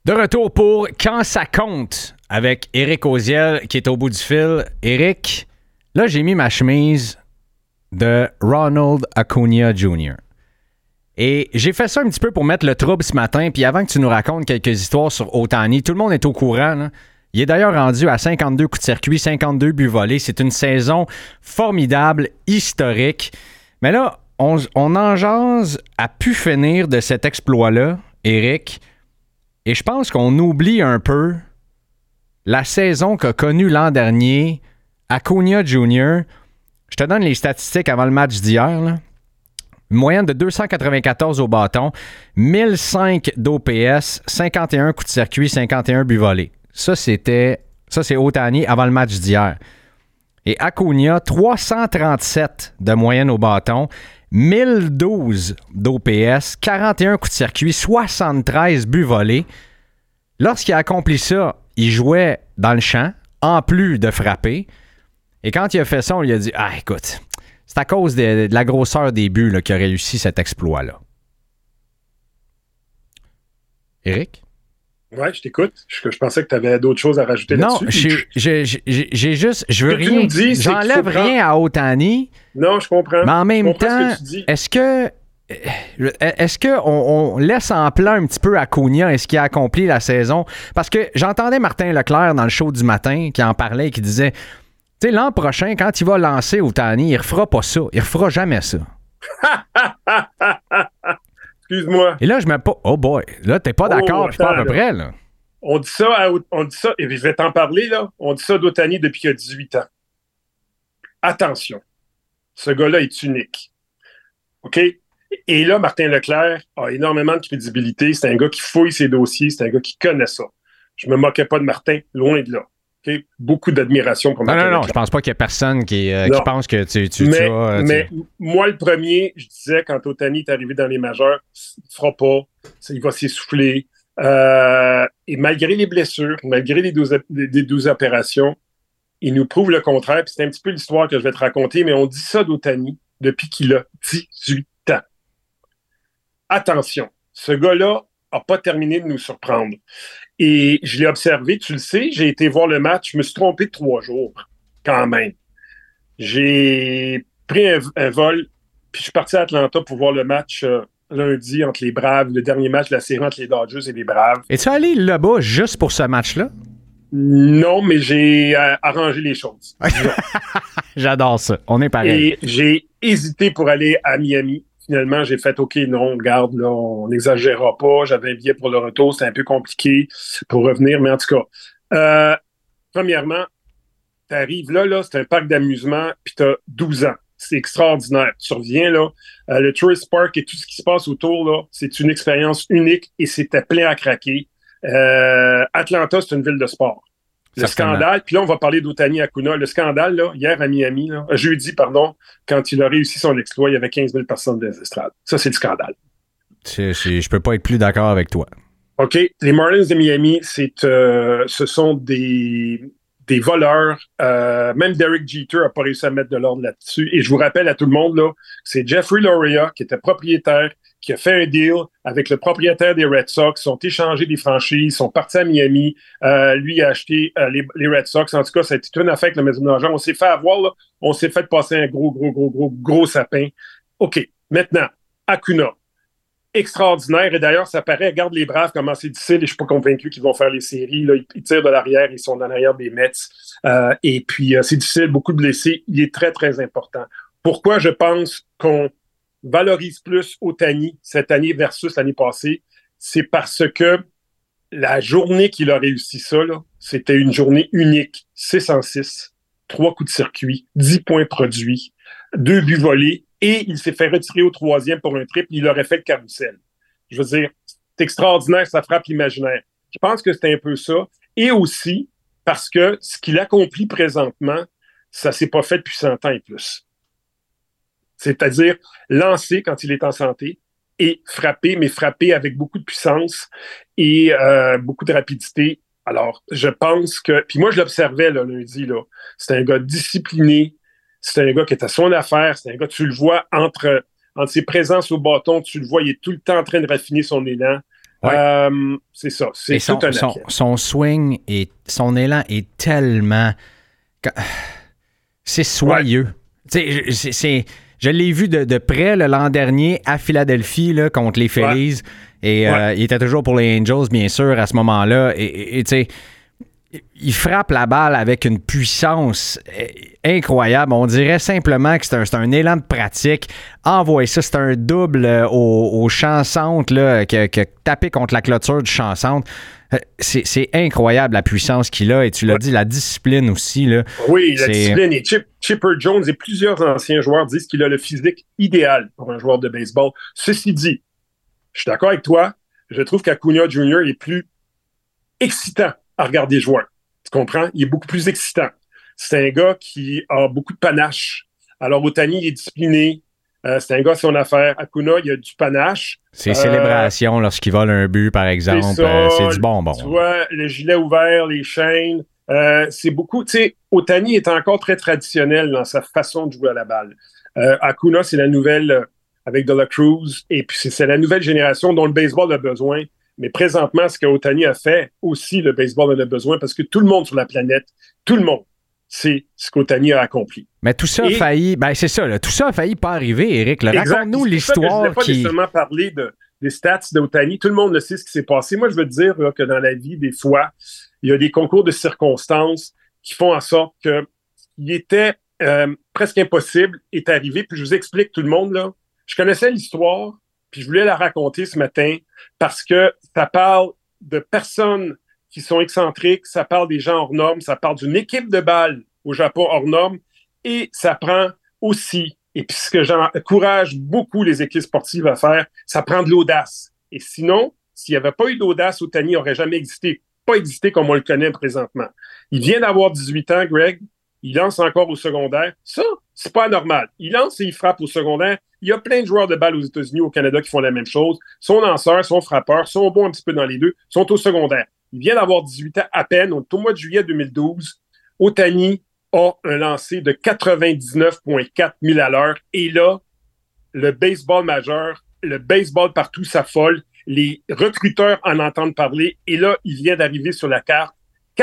De retour pour Quand ça compte avec Éric Oziel qui est au bout du fil. Éric, là j'ai mis ma chemise de Ronald Acuna Jr. Et j'ai fait ça un petit peu pour mettre le trouble ce matin. Puis avant que tu nous racontes quelques histoires sur Ohtani, tout le monde est au courant, là. Il est d'ailleurs rendu à 52 coups de circuit, 52 buts volés. C'est une saison formidable, historique. Mais là, on en jase à pu finir de cet exploit-là, Éric. Et je pense qu'on oublie un peu la saison qu'a connue l'an dernier Acuna Jr. Je te donne les statistiques avant le match d'hier, là. Une moyenne de 294 au bâton, 1005 d'OPS, 51 coups de circuit, 51 buts volés. Ça, c'est Ohtani avant le match d'hier. Et Acuna, 337 de moyenne au bâton, 1012 d'OPS, 41 coups de circuit, 73 buts volés. Lorsqu'il a accompli ça, il jouait dans le champ, en plus de frapper. Et quand il a fait ça, on lui a dit « Ah, écoute, c'est à cause de la grosseur des buts là, qu'il a réussi cet exploit-là. » Éric? Ouais, je t'écoute. Je pensais que tu avais d'autres choses à rajouter là-dessus. Non, j'ai juste... Je veux rien... J'enlève rien à Ohtani. Non, je comprends. Mais en même temps, est-ce qu'on laisse en plan un petit peu Acuna? Est-ce qu'il a accompli la saison? Parce que j'entendais Martin Leclerc dans le show du matin qui en parlait et qui disait, tu sais, l'an prochain, quand il va lancer Ohtani, il refera pas ça. Il refera jamais ça. Excuse-moi. Et là, je me pas. Oh boy, là, t'es pas d'accord, puis pas à peu près, là. On dit ça, et je vais t'en parler, là. On dit ça d'Ohtani depuis qu'il a 18 ans. Attention. Ce gars-là est unique. OK? Et là, Martin Leclerc a énormément de crédibilité. C'est un gars qui fouille ses dossiers. C'est un gars qui connaît ça. Je me moquais pas de Martin, loin de là. Okay? Beaucoup d'admiration pour Martin Leclerc. Non, je pense pas qu'il y a personne qui pense que tu vas... Mais moi, le premier, je disais, quand Ohtani est arrivé dans les majeurs, il ne fera pas, il va s'essouffler. Et malgré les blessures, malgré les 12 opérations, il nous prouve le contraire. Puis c'est un petit peu l'histoire que je vais te raconter, mais on dit ça d'Ohtani depuis qu'il a 18 ans. Attention, ce gars-là n'a pas terminé de nous surprendre. Et je l'ai observé, tu le sais, j'ai été voir le match, je me suis trompé de 3 jours, quand même. J'ai pris un vol, puis je suis parti à Atlanta pour voir le match lundi entre les Braves, le dernier match de la série entre les Dodgers et les Braves. Es-tu allé là-bas juste pour ce match-là? Non, mais j'ai arrangé les choses. J'adore ça. On est pareil. Et j'ai hésité pour aller à Miami. Finalement, j'ai fait « OK, non, regarde, là, on n'exagérera pas. J'avais un billet pour le retour. C'était un peu compliqué pour revenir. Mais en tout cas, premièrement, tu arrives là, c'est un parc d'amusement, puis tu as 12 ans. C'est extraordinaire. Tu reviens là, le Tourist Park et tout ce qui se passe autour, là, c'est une expérience unique et c'était plein à craquer. Atlanta, c'est une ville de sport. Le scandale, puis là, on va parler d'Ohtani Acuna. Le scandale, là, hier à Miami, là, jeudi, quand il a réussi son exploit, il y avait 15 000 personnes dans les estrades. Ça, c'est le scandale. Je peux pas être plus d'accord avec toi. OK. Les Marlins de Miami, ce sont des voleurs. Même Derek Jeter n'a pas réussi à mettre de l'ordre là-dessus. Et je vous rappelle à tout le monde, là, c'est Jeffrey Loria qui était propriétaire, qui a fait un deal avec le propriétaire des Red Sox, sont échangés des franchises, sont partis à Miami. Lui a acheté les Red Sox. En tout cas, ça a été une affaire avec le Maison d'argent. On s'est fait avoir, là. On s'est fait passer un gros sapin. OK. Maintenant, Acuna. Extraordinaire. Et d'ailleurs, ça paraît, regarde les Braves, comment c'est difficile. Et je ne suis pas convaincu qu'ils vont faire les séries. Là, ils tirent de l'arrière. Ils sont dans l'arrière des Mets. Et puis, c'est difficile. Beaucoup de blessés. Il est très, très important. Pourquoi je pense qu'on valorise plus Ohtani cette année versus l'année passée? C'est parce que la journée qu'il a réussi ça, là, c'était une journée unique. 6-6, 3 coups de circuit, 10 points produits, 2 buts volés, et il s'est fait retirer au 3e pour un triple. Il aurait fait le carrousel. Je veux dire, c'est extraordinaire, ça frappe l'imaginaire. Je pense que c'est un peu ça. Et aussi, parce que ce qu'il accomplit présentement, ça s'est pas fait depuis 100 ans et plus. C'est-à-dire lancer quand il est en santé et frapper, mais frapper avec beaucoup de puissance et beaucoup de rapidité. Alors, je pense que... Puis moi, je l'observais là, lundi. Là. C'est un gars discipliné. C'est un gars qui est à son affaire. C'est un gars, tu le vois entre ses présences au bâton, tu le vois, il est tout le temps en train de raffiner son élan. Ouais. C'est ça. C'est Et tout un athlète. son swing et son élan est tellement... C'est soyeux. Ouais. Je l'ai vu de près l'an dernier à Philadelphie là, contre les Phillies. Ouais. Et il était toujours pour les Angels, bien sûr, à ce moment-là. Et tu sais, il frappe la balle avec une puissance incroyable. On dirait simplement que c'est un élan de pratique. Envoie ça, c'est un double au champ centre là, qui a tapé contre la clôture du champ centre. C'est incroyable la puissance qu'il a. Et tu l'as dit, la discipline aussi. Là, oui, la discipline. Et Chipper Jones et plusieurs anciens joueurs disent qu'il a le physique idéal pour un joueur de baseball. Ceci dit, je suis d'accord avec toi. Je trouve qu'Acuna Jr. est plus excitant à regarder jouer. Tu comprends? Il est beaucoup plus excitant. C'est un gars qui a beaucoup de panache. Alors, Ohtani, il est discipliné. C'est un gars son affaire. Acuna, il a du panache. Ses célébrations lorsqu'il vole un but, par exemple, c'est du bonbon. Tu vois, le gilet ouvert, les chaînes. C'est beaucoup... Tu sais, Ohtani est encore très traditionnel dans sa façon de jouer à la balle. Acuna, c'est la nouvelle avec De La Cruz. Et puis, c'est la nouvelle génération dont le baseball a besoin. Mais présentement, ce que Ohtani a fait, aussi, le baseball en a besoin parce que tout le monde sur la planète, tout le monde, c'est ce qu'Ohtani a accompli. Mais tout ça a failli, ben c'est ça, là, tout ça a failli pas arriver, Éric. Raconte-nous l'histoire. Je ne voulais pas nécessairement parler des stats d'Ohtani. Tout le monde le sait ce qui s'est passé. Moi, je veux te dire là, que dans la vie, des fois, il y a des concours de circonstances qui font en sorte qu'il était presque impossible est arrivé. Puis je vous explique tout le monde, là. Je connaissais l'histoire, puis je voulais la raconter ce matin parce que ça parle de personnes qui sont excentriques, ça parle des gens hors normes, ça parle d'une équipe de balle au Japon hors normes, et ça prend aussi, et puis ce que j'encourage beaucoup les équipes sportives à faire, ça prend de l'audace. Et sinon, s'il n'y avait pas eu d'audace, Ohtani n'aurait jamais existé. Pas existé comme on le connaît présentement. Il vient d'avoir 18 ans, Greg. Il lance encore au secondaire. Ça, c'est pas anormal. Il lance et il frappe au secondaire. Il y a plein de joueurs de balle aux États-Unis, au Canada qui font la même chose. Sont lanceurs, sont frappeurs, sont bons un petit peu dans les deux, sont au secondaire. Il vient d'avoir 18 ans à peine. Au mois de juillet 2012, Ohtani a un lancer de 99,4 000 à l'heure. Et là, le baseball majeur, le baseball partout s'affole. Les recruteurs en entendent parler. Et là, il vient d'arriver sur la carte.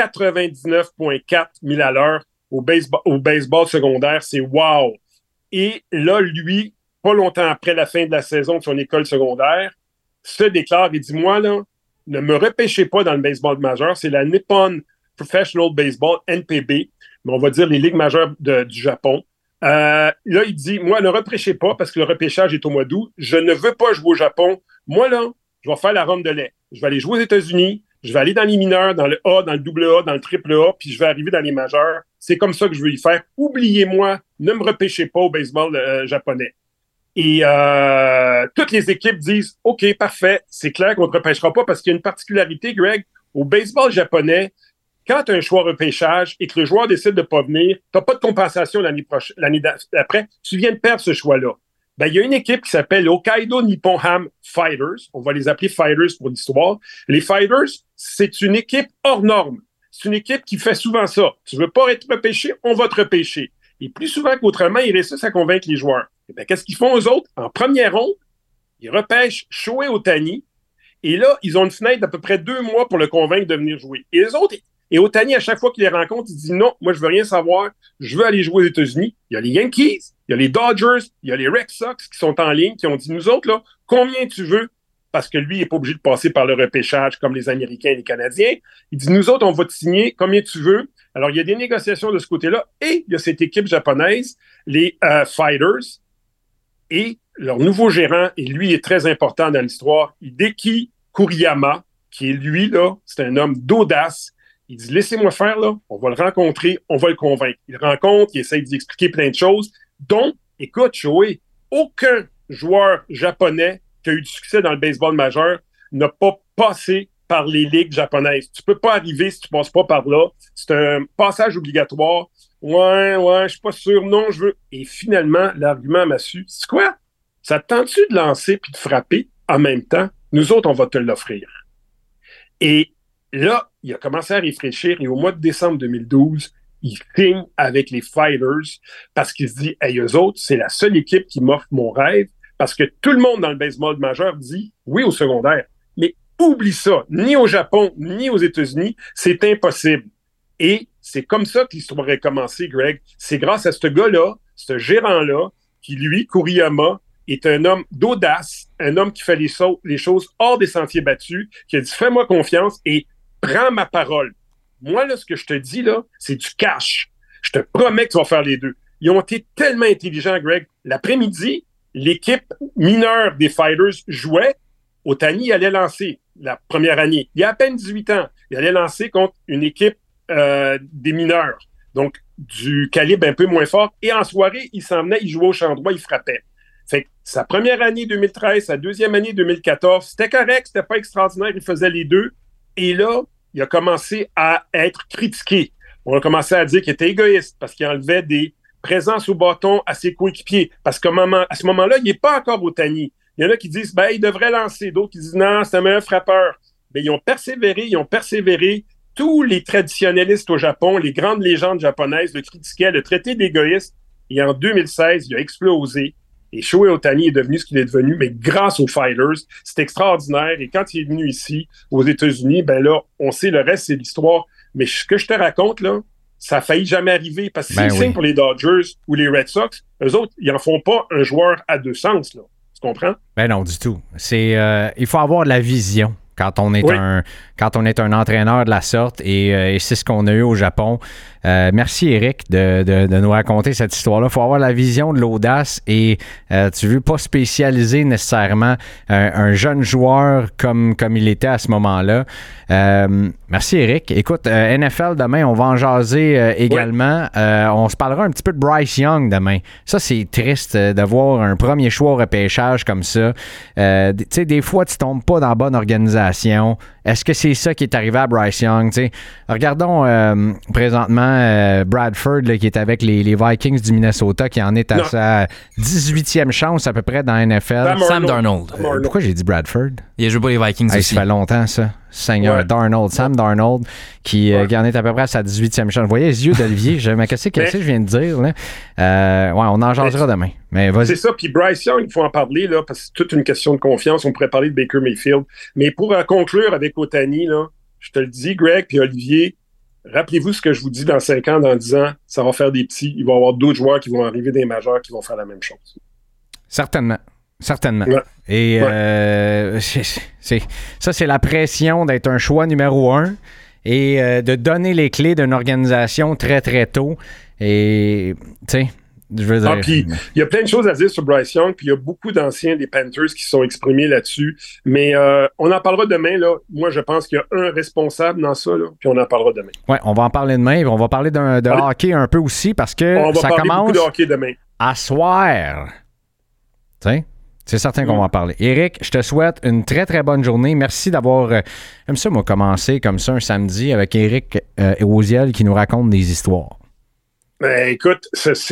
99,4 000 à l'heure au baseball secondaire. C'est wow! Et là, lui, pas longtemps après la fin de la saison de son école secondaire, se déclare et dit, moi, là, ne me repêchez pas dans le baseball majeur. C'est la Nippon Professional Baseball, NPB, mais on va dire les ligues majeures du Japon. Là, il dit, moi, ne repêchez pas parce que le repêchage est au mois d'août. Je ne veux pas jouer au Japon. Moi, là, je vais faire la ronde de lait. Je vais aller jouer aux États-Unis. Je vais aller dans les mineurs, dans le A, dans le double A, dans le triple A, puis je vais arriver dans les majeurs. C'est comme ça que je veux y faire. Oubliez-moi, ne me repêchez pas au baseball japonais. Et toutes les équipes disent, OK, parfait, c'est clair qu'on ne te repêchera pas parce qu'il y a une particularité, Greg, au baseball japonais, quand tu as un choix repêchage et que le joueur décide de ne pas venir, tu n'as pas de compensation l'année d'après, tu viens de perdre ce choix-là. Ben, il y a une équipe qui s'appelle Hokkaido Nippon Ham Fighters. On va les appeler Fighters pour l'histoire. Les Fighters, c'est une équipe hors norme. C'est une équipe qui fait souvent ça. Tu veux pas être repêché, on va te repêcher. Et plus souvent qu'autrement, ils réussissent à convaincre les joueurs. Et ben, qu'est-ce qu'ils font eux autres? En première ronde, ils repêchent Shohei Ohtani. Et là, ils ont une fenêtre d'à peu près 2 mois pour le convaincre de venir jouer. Et les autres, et Ohtani, à chaque fois qu'il les rencontre, il dit non, moi, je veux rien savoir. Je veux aller jouer aux États-Unis. Il y a les Yankees, il y a les Dodgers, il y a les Red Sox qui sont en ligne, qui ont dit, nous autres, là, combien tu veux? Parce que lui, il n'est pas obligé de passer par le repêchage comme les Américains et les Canadiens. Il dit, nous autres, on va te signer combien tu veux. Alors, il y a des négociations de ce côté-là. Et il y a cette équipe japonaise, les Fighters, et leur nouveau gérant, et lui est très important dans l'histoire, Hideki Kuriyama, qui est lui, là, c'est un homme d'audace. Il dit, laissez-moi faire, là, on va le rencontrer, on va le convaincre. Il le rencontre, il essaie d'y expliquer plein de choses. Donc, écoute, Shohei, aucun joueur japonais qui a eu du succès dans le baseball majeur n'a pas passé par les ligues japonaises. Tu peux pas arriver si tu passes pas par là. C'est un passage obligatoire. Ouais, je suis pas sûr. Non, je veux. Et finalement, l'argument m'a su. C'est quoi? Ça te tente-tu de lancer puis de frapper en même temps? Nous autres, on va te l'offrir. Et là, il a commencé à réfléchir et au mois de décembre 2012, il signe avec les Fighters parce qu'il se dit, hey, eux autres, c'est la seule équipe qui m'offre mon rêve parce que tout le monde dans le baseball majeur dit oui au secondaire. Mais Oublie ça. Ni au Japon, ni aux États-Unis, c'est impossible. Et c'est comme ça que l'histoire a commencé, Greg. C'est grâce à ce gars-là, ce gérant-là, qui, lui, Kuriyama, est un homme d'audace, un homme qui fait les choses hors des sentiers battus, qui a dit « Fais-moi confiance et prends ma parole. » Moi, là, ce que je te dis, là, c'est du cash. Je te promets que tu vas faire les deux. Ils ont été tellement intelligents, Greg. L'après-midi, l'équipe mineure des Fighters jouait. Otani allait lancer la première année. Il y a à peine 18 ans. Il allait lancer contre une équipe des mineurs. Donc, du calibre un peu moins fort. Et en soirée, il s'en venait, il jouait au champ droit, il frappait. Fait que sa première année 2013, sa deuxième année 2014, c'était correct, c'était pas extraordinaire, il faisait les deux. Et là, il a commencé à être critiqué. On a commencé à dire qu'il était égoïste parce qu'il enlevait des présences au bâton à ses coéquipiers. Parce qu'à ce moment-là, il n'est pas encore Otani. Il y en a qui disent, il devrait lancer. D'autres qui disent, non, c'est un meilleur frappeur. Mais ils ont persévéré. Tous les traditionnalistes au Japon, les grandes légendes japonaises le critiquaient, le traitaient d'égoïste. Et en 2016, il a explosé. Et Shohei Otani est devenu ce qu'il est devenu, mais grâce aux Fighters. C'est extraordinaire. Et quand il est venu ici, aux États-Unis, là, on sait le reste, c'est l'histoire. Mais ce que je te raconte, là, ça a failli jamais arriver. Parce que s'ils signent pour les Dodgers ou les Red Sox, eux autres, ils en font pas un joueur à deux sens, là. Tu comprends? Ben non, du tout. Il faut avoir de la vision quand on est un entraîneur de la sorte et c'est ce qu'on a eu au Japon. Merci Eric de nous raconter cette histoire-là. Il faut avoir la vision de l'audace et tu veux pas spécialiser nécessairement un jeune joueur comme il était à ce moment-là. Merci Eric. Écoute, NFL demain, on va en jaser également. On se parlera un petit peu de Bryce Young demain. Ça, c'est triste de voir un premier choix au repêchage comme ça. Tu sais, des fois, tu tombes pas dans la bonne organisation. Est-ce que c'est ça qui est arrivé à Bryce Young? T'sais, regardons présentement Bradford là, qui est avec les Vikings du Minnesota qui en est à sa 18e chance à peu près dans la NFL. Sam Darnold. Pourquoi j'ai dit Bradford? Il a joué pour les Vikings aussi. Ça fait longtemps ça. Seigneur, Darnold, Sam Darnold qui en est à peu près à sa 18e chance. Vous voyez les yeux d'Olivier, qu'est-ce que je viens de dire là? On en jasera demain. Mais vas-y. C'est ça, puis Bryce Young, il faut en parler là, parce que c'est toute une question de confiance. On pourrait parler de Baker Mayfield. Mais pour conclure avec Otani, là, je te le dis, Greg puis Olivier, rappelez-vous ce que je vous dis dans 5 ans, dans 10 ans, ça va faire des petits. Il va y avoir d'autres joueurs qui vont arriver des majeurs qui vont faire la même chose. Certainement. Ouais. Et c'est la pression d'être un choix numéro 1 et de donner les clés d'une organisation très, très tôt. Et, tu sais, je veux dire... puis il y a plein de choses à dire sur Bryce Young, puis il y a beaucoup d'anciens des Panthers qui sont exprimés là-dessus. Mais on en parlera demain, là. Moi, je pense qu'il y a un responsable dans ça, là, puis on en parlera demain. Oui, on va en parler demain, puis on va parler de hockey un peu aussi, parce que ça commence beaucoup de hockey demain. À soir. Tu sais? C'est certain qu'on va en parler. Éric, je te souhaite une très, très bonne journée. Merci d'avoir, j'aime ça, moi, commencé comme ça un samedi avec Éric Oziel qui nous raconte des histoires. Ben, écoute,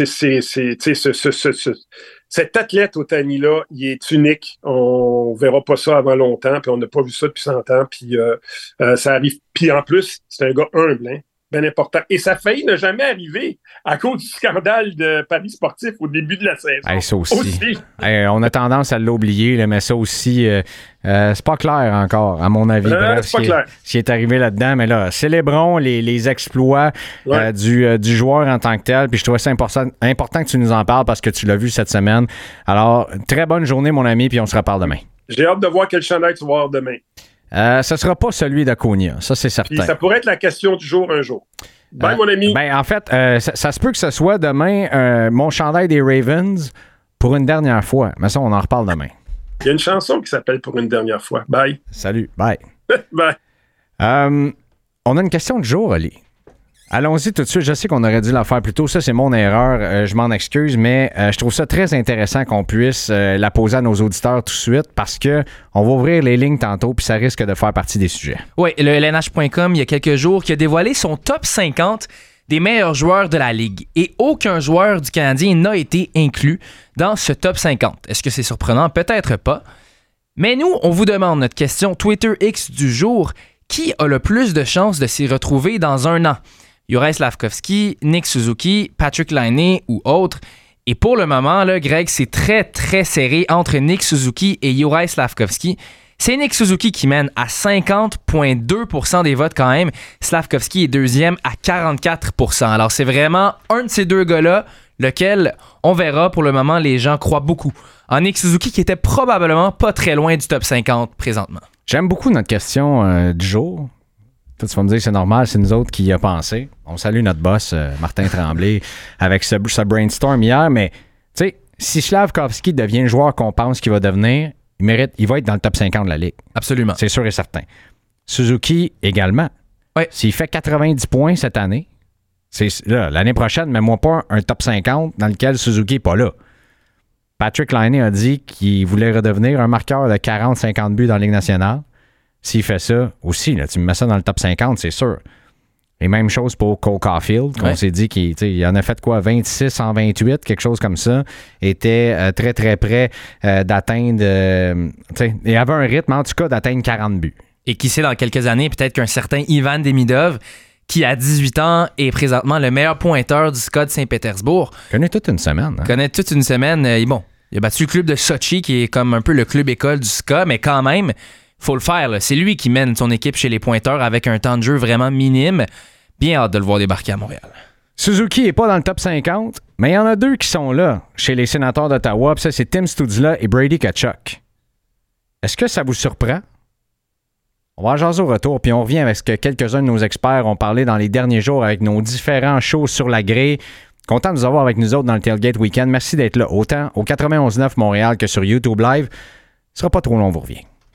cet athlète Otani-là, il est unique. On verra pas ça avant longtemps, puis on n'a pas vu ça depuis 100 ans, puis ça arrive. Puis en plus, c'est un gars humble, hein? Bien important. Et ça a failli ne jamais arriver à cause du scandale de Paris sportif au début de la saison. Hey, ça aussi. Hey, on a tendance à l'oublier, là, mais ça aussi, c'est pas clair encore, à mon avis. C'est pas clair. Ce qui est arrivé là-dedans. Mais là, célébrons les exploits du joueur en tant que tel. Puis je trouvais ça important que tu nous en parles parce que tu l'as vu cette semaine. Alors, très bonne journée, mon ami, puis on se reparle demain. J'ai hâte de voir quel chandail tu vas avoir demain. Ce ne sera pas celui d'Acuna, ça c'est certain. Puis ça pourrait être la question du jour un jour. Bye, mon ami. En fait, ça se peut que ce soit demain mon chandail des Ravens pour une dernière fois. Mais ça, on en reparle demain. Il y a une chanson qui s'appelle Pour une dernière fois. Bye. Salut. Bye. Bye. On a une question du jour, Ali. Allons-y tout de suite. Je sais qu'on aurait dû la faire plus tôt. Ça, c'est mon erreur. Je m'en excuse, mais je trouve ça très intéressant qu'on puisse la poser à nos auditeurs tout de suite parce que on va ouvrir les lignes tantôt puis ça risque de faire partie des sujets. Oui, le LNH.com, il y a quelques jours, qui a dévoilé son top 50 des meilleurs joueurs de la Ligue. Et aucun joueur du Canadien n'a été inclus dans ce top 50. Est-ce que c'est surprenant? Peut-être pas. Mais nous, on vous demande notre question Twitter X du jour. Qui a le plus de chances de s'y retrouver dans un an? Juraj Slafkovský, Nick Suzuki, Patrick Laine ou autre. Et pour le moment, là, Greg, c'est très, très serré entre Nick Suzuki et Juraj Slafkovský. C'est Nick Suzuki qui mène à 50,2% des votes quand même. Slavkovski est deuxième à 44%. Alors, c'est vraiment un de ces deux gars-là, lequel, on verra, pour le moment, les gens croient beaucoup en Nick Suzuki, qui était probablement pas très loin du top 50 présentement. J'aime beaucoup notre question du jour. Toi, tu vas me dire que c'est normal, c'est nous autres qui y a pensé. On salue notre boss, Martin Tremblay, avec ce brainstorm hier, mais tu sais, si Slavkovski devient le joueur qu'on pense qu'il va devenir, il va être dans le top 50 de la Ligue. Absolument. C'est sûr et certain. Suzuki également. Ouais. S'il fait 90 points cette année, l'année prochaine, mets-moi pas un top 50 dans lequel Suzuki n'est pas là. Patrick Laine a dit qu'il voulait redevenir un marqueur de 40-50 buts dans la Ligue nationale. S'il fait ça aussi, là, tu me mets ça dans le top 50, c'est sûr. Et même chose pour Cole Caulfield, qu'on s'est dit qu'il en a fait quoi, 26 en 28, quelque chose comme ça. Était très, très près d'atteindre... il avait un rythme, en tout cas, d'atteindre 40 buts. Et qui sait, dans quelques années, peut-être qu'un certain Ivan Demidov, qui à 18 ans est présentement le meilleur pointeur du SKA de Saint-Pétersbourg. Connaît toute une semaine. Hein? Connaît toute une semaine. Il a battu le club de Sochi, qui est comme un peu le club école du SKA, mais quand même... Faut le faire, là. C'est lui qui mène son équipe chez les pointeurs avec un temps de jeu vraiment minime. Bien hâte de le voir débarquer à Montréal. Suzuki n'est pas dans le top 50, mais il y en a deux qui sont là chez les Sénateurs d'Ottawa. Puis ça, c'est Tim Stutzla et Brady Tkachuk. Est-ce que ça vous surprend? On va en jaser au retour, puis on revient avec ce que quelques-uns de nos experts ont parlé dans les derniers jours avec nos différents shows sur la grille. Content de vous avoir avec nous autres dans le Tailgate Weekend. Merci d'être là, autant au 91.9 Montréal que sur YouTube Live. Ce sera pas trop long, on vous revient.